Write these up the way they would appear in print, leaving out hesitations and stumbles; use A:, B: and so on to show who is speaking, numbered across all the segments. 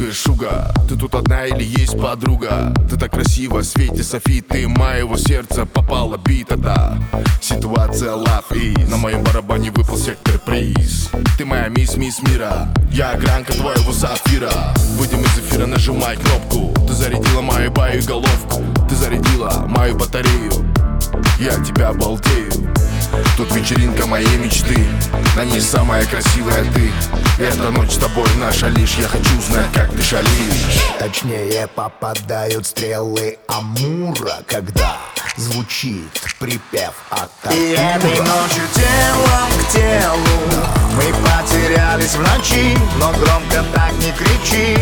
A: сладкая шуга. Ты тут одна или есть подруга? Ты так красиво, Свете Софи, ты моего сердца попала бита, да. Ситуация лав, и на моем барабане выпал сектор приз. Ты моя мисс мира, я огранка твоего сапфира. Выйдем из эфира, нажимай кнопку. Ты зарядила мою боеголовку, ты зарядила мою батарею. Я от тебя балдею. Тут вечеринка моей мечты, на ней самая красивая ты. Эта ночь с тобой наша лишь, я хочу знать, как ты шалишь.
B: Точнее попадают стрелы Амура, когда звучит припев от Артура.
C: И этой ночью телом к телу мы потерялись в ночи, но громко так не кричи.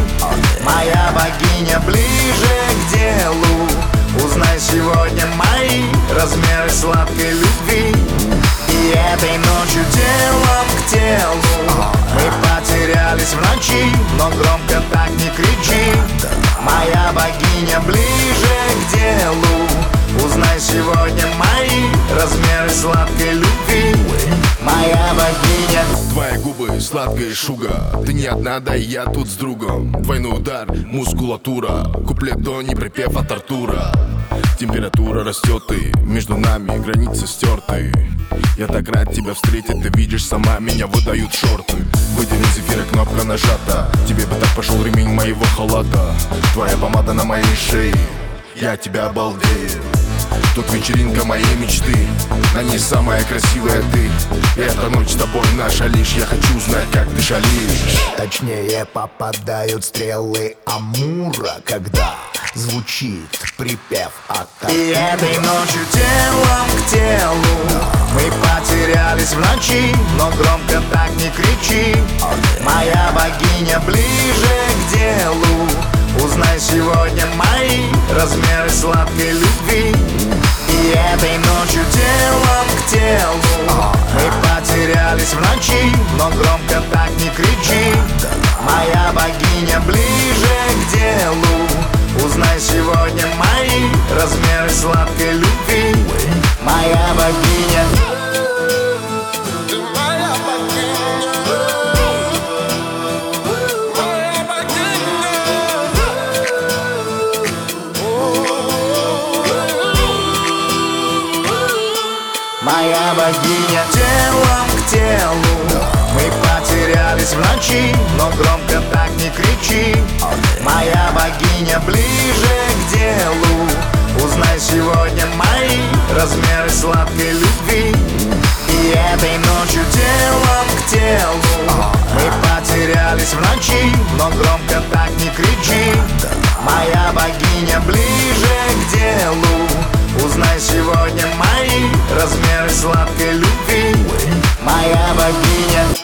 C: Моя богиня ближе к делу. Узнай сегодня мои размеры сладкой любви. И этой ночью телом к телу мы потерялись в ночи, но громко так не кричи. Моя богиня ближе к делу. Узнай сегодня мои размеры сладкой любви. Моя богиня.
A: Твои губы, сладкая шуга. Ты не одна, да и я тут с другом. Двойной удар, мускулатура. Куплет до не припев от Артура. Температура растет, и между нами границы стерты. Я так рад тебя встретить, ты видишь сама, меня выдают шорты. Выйдем из эфира, кнопка нажата. Тебе бы так пошел ремень моего халата. Твоя помада на моей шее, я тебя балдею. Тут вечеринка моей мечты, на ней самая красивая ты. Эта ночь с тобой наша лишь, я хочу знать, как ты шалишь.
B: Точнее попадают стрелы Амура, когда звучит припев от Артура.
C: И этой ночью телом к телу мы потерялись в ночи, но громко так не кричи. Моя богиня ближе к делу. Узнай сегодня мои размеры сладкой любви. И этой ночью телом к телу мы потерялись в ночи, но громко так не кричи. Моя богиня ближе к делу. Узнай сегодня мои размеры сладкой любви. Моя богиня. Моя богиня. Телом к телу мы потерялись в ночи, но громко так не кричи. Моя богиня ближе к делу. Узнай сегодня мои размеры сладкой любви. И этой ночью телом к телу мы потерялись в ночи, но громко так не кричи. Моя богиня ближе к делу. Узнай сегодня мои размеры сладкой любви. Моя богиня.